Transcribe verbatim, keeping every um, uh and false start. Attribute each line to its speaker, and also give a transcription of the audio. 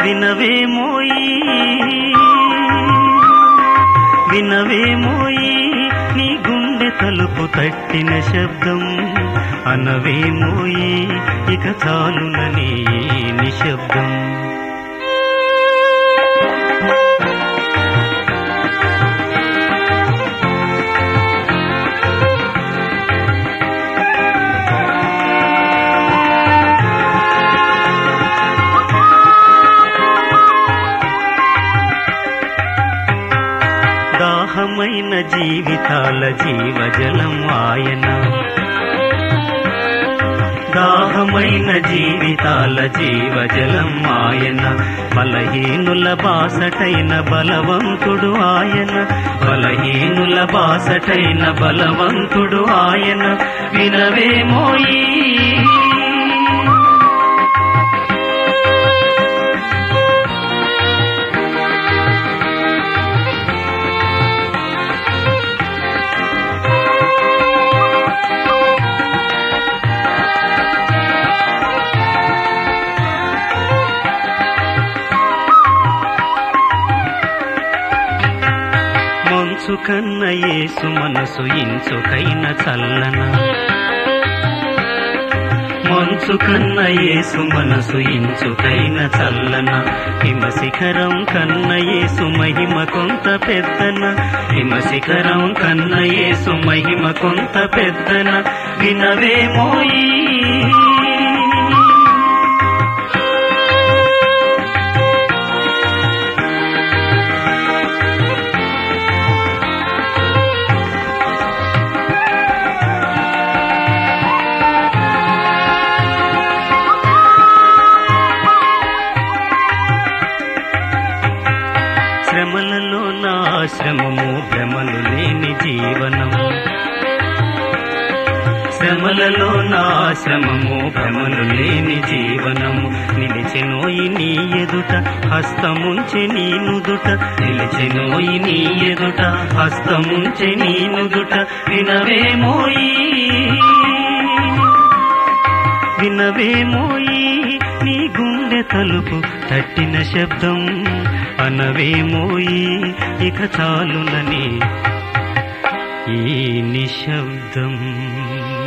Speaker 1: వినవేమోయి వినవేమోయి నీ గుండె తలుపు తట్టిన శబ్దం అనవేమోయి ఇక చాలునని నిశ్శబ్దం. దాహమైన జీవితాల జీవజలం ఆయన దాహమైన జీవితాల జీవజలం ఆయన బలహీనుల బాసటైన బలవంతుడు ఆయన బలహీనుల బాసటైన బలవంతుడు ఆయన వినవేమోయి మంచు కన్న యేసు మనసు ఇంచుకైన చల్లన మంచు కన్న యేసు మనసు ఇంచుకైన చల్లన హిమశిఖరం కన్న యేసు మహిమ కొంత పెద్దన హిమశిఖరం కన్న యేసు మహిమ కొంత పెద్దన వినవేమోయి శ్రమలలో నా శ్రమము భ్రమలు లేని జీవనము శ్రమలలో నా శ్రమము భ్రమలు లేని జీవనము నిలిచెనోయి నీ ఎదుట హస్తముంచె నీ నుదుట నిలిచెనోయి నీ ఎదుట హస్తముంచె నీ నుదుట వినవేమోయి వినవేమోయి నీ గుండె తలుపు తట్టిన శబ్దం అనవేమోయి ఇక చాలునని ఈ నిశ్శబ్దం.